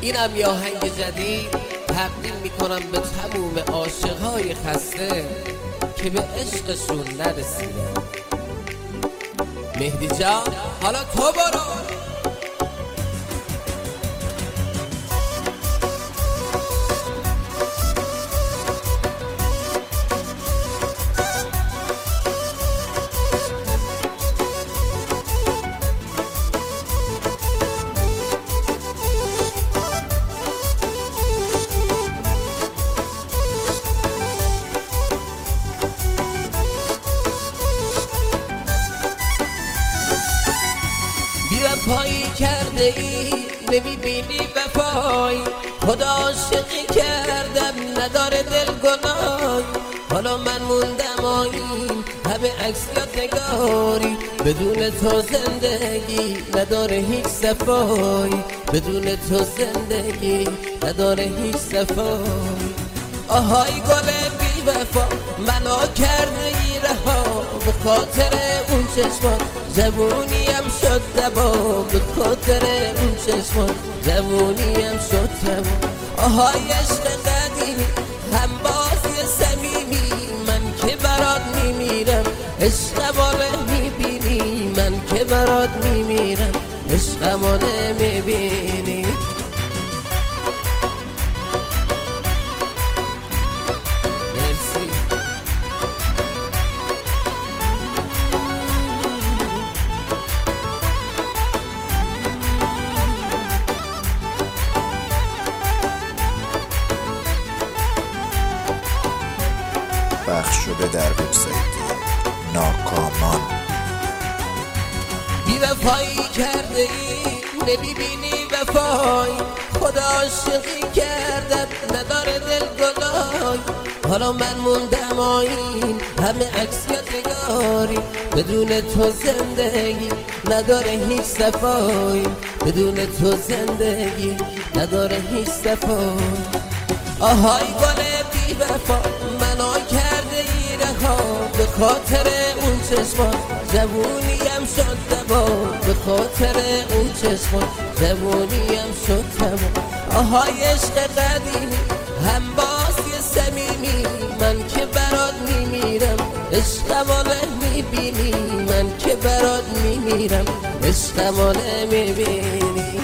اینم یه آهنگ جدید تقدیم میکنم به تموم عاشقهای خسته که به عشقشون نرسیدن. مهدی جان حالا تو برو. وفایی کرده ای نمیبینی وفایی، خدا عاشقی کردم نداره دل گناهی. حالا من موندم آیین همه عکس یا نگاری، بدون تو زندگی نداره هیچ صفایی، بدون تو زندگی نداره هیچ صفایی. آهای گل بی وفا منو کرده ای رها، به خاطر اون چشمان جوونیم شد دبا، به خاطر اون چشمان جوونیم شد دبا. آهای عشق قدیمی هم بازی صمیمی، من که برات میمیرم عشقمو نمیبینی، من که برات میمیرم عشقمو نمیبینی. پخش شده در وبسایت ناکامان. بی وفایی کرده ای نمیبینی وفایی، خدا عاشقی کردم نداره دل گناهی. حالا من موندم آیین همه عکس یادگاری، بدون تو زندگی نداره هیچ صفایی، بدون تو زندگی نداره هیچ صفایی. آهای گل بی وفا منو کرده ای رها، به خاطر اون چشمان جوونیم شد دبا، به خاطر اون چشمان جوونیم شد دبا. آهای عشق قدیمی هم بازی صمیمی، من که برات میمیرم عشقمو نمیبینی، من که برات میمیرم عشقمو نمیبینی.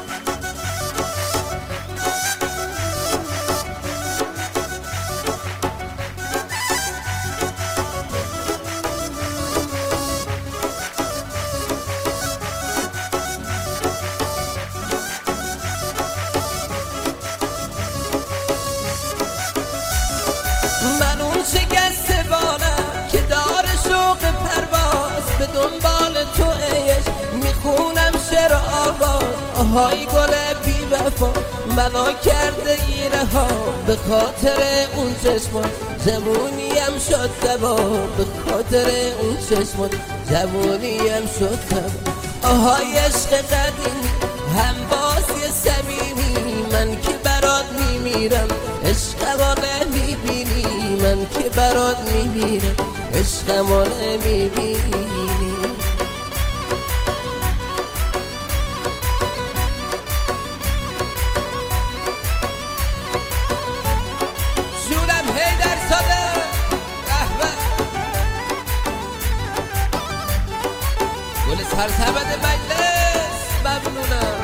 من اون شکست بالم که دار شوق پرواز، به دنبال تو عشق میخونم شعر آواز. آهای گل بی وفا منو کرده ای رها، به خاطر اون چشمان جوونیم شد دبا، به خاطر اون چشمان جوونیم شد دبا. آهای عشق قدیمی هم بازی صمیمی، من که برات میمیرم عشقمو نمیبینی، من که برات میمیرم عشقمو نمیبینی. شورم حیدر ساده رهبر گل سرسبد مجلس ممنونم.